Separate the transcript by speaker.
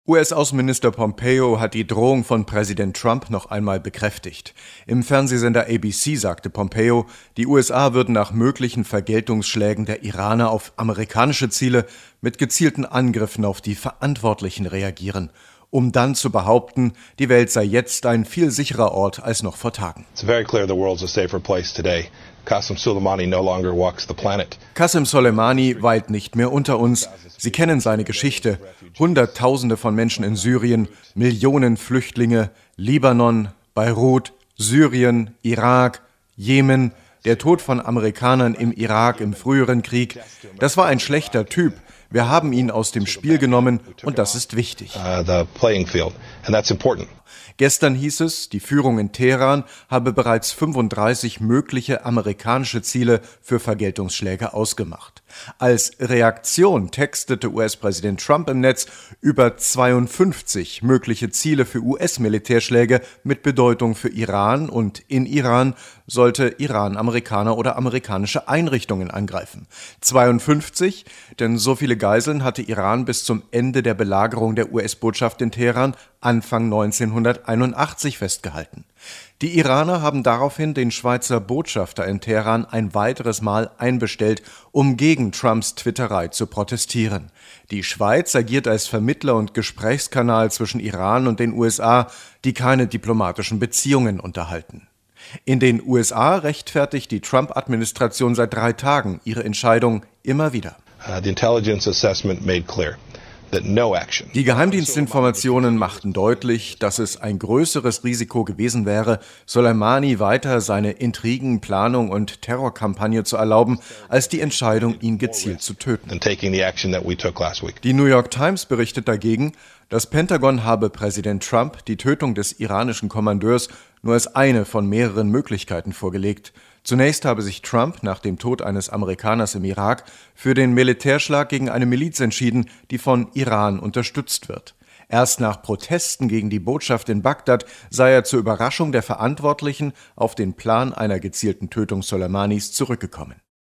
Speaker 1: US-Außenminister Pompeo hat die Drohung von Präsident Trump noch einmal bekräftigt. Im Fernsehsender ABC sagte Pompeo, die USA würden nach möglichen Vergeltungsschlägen der Iraner auf amerikanische Ziele mit gezielten Angriffen auf die Verantwortlichen reagieren, um dann zu behaupten, die Welt sei jetzt ein viel sicherer Ort als noch vor Tagen.
Speaker 2: It's very clear the world's a safer place today. Qasem Soleimani no longer walks the planet.
Speaker 1: Qasem Soleimani weilt nicht mehr unter uns. Sie kennen seine Geschichte. Hunderttausende von Menschen in Syrien, Millionen Flüchtlinge, Libanon, Beirut, Syrien, Irak, Jemen, der Tod von Amerikanern im Irak im früheren Krieg. Das war ein schlechter Typ. Wir haben ihn aus dem Spiel genommen und das ist wichtig. Gestern hieß es, die Führung in Teheran habe bereits 35 mögliche amerikanische Ziele für Vergeltungsschläge ausgemacht. Als Reaktion textete US-Präsident Trump im Netz über 52 mögliche Ziele für US-Militärschläge mit Bedeutung für Iran, und in Iran sollte Iran Amerikaner oder amerikanische Einrichtungen angreifen. 52, denn so viele Geiseln hatte Iran bis zum Ende der Belagerung der US-Botschaft in Teheran Anfang 1981 festgehalten. Die Iraner haben daraufhin den Schweizer Botschafter in Teheran ein weiteres Mal einbestellt, um gegen Trumps Twitterei zu protestieren. Die Schweiz agiert als Vermittler und Gesprächskanal zwischen Iran und den USA, die keine diplomatischen Beziehungen unterhalten. In den USA rechtfertigt die Trump-Administration seit 3 Tagen ihre Entscheidung immer wieder.
Speaker 2: The intelligence assessment made clear.
Speaker 1: Die Geheimdienstinformationen machten deutlich, dass es ein größeres Risiko gewesen wäre, Soleimani weiter seine Intrigen, Planung und Terrorkampagne zu erlauben, als die Entscheidung, ihn gezielt zu töten. Die New York Times berichtet dagegen, das Pentagon habe Präsident Trump die Tötung des iranischen Kommandeurs nur als eine von mehreren Möglichkeiten vorgelegt. Zunächst habe sich Trump nach dem Tod eines Amerikaners im Irak für den Militärschlag gegen eine Miliz entschieden, die von Iran unterstützt wird. Erst nach Protesten gegen die Botschaft in Bagdad sei er zur Überraschung der Verantwortlichen auf den Plan einer gezielten Tötung Soleimanis zurückgekommen.